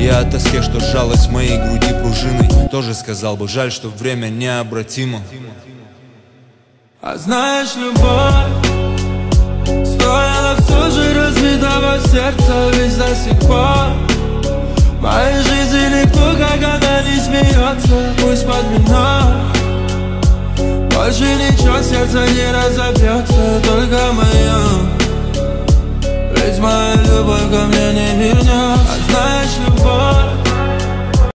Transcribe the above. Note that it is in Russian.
я о тоске, что сжалась в моей груди пружиной, тоже сказал бы, жаль, что время необратимо. А знаешь, любовь стоила все же разбитого сердца, ведь до сих пор в моей жизни никто, как она, не смеется. Пусть подмена, больше ничего, сердце не разобьется, только моя. Ведь моя любовь ко мне не вернется.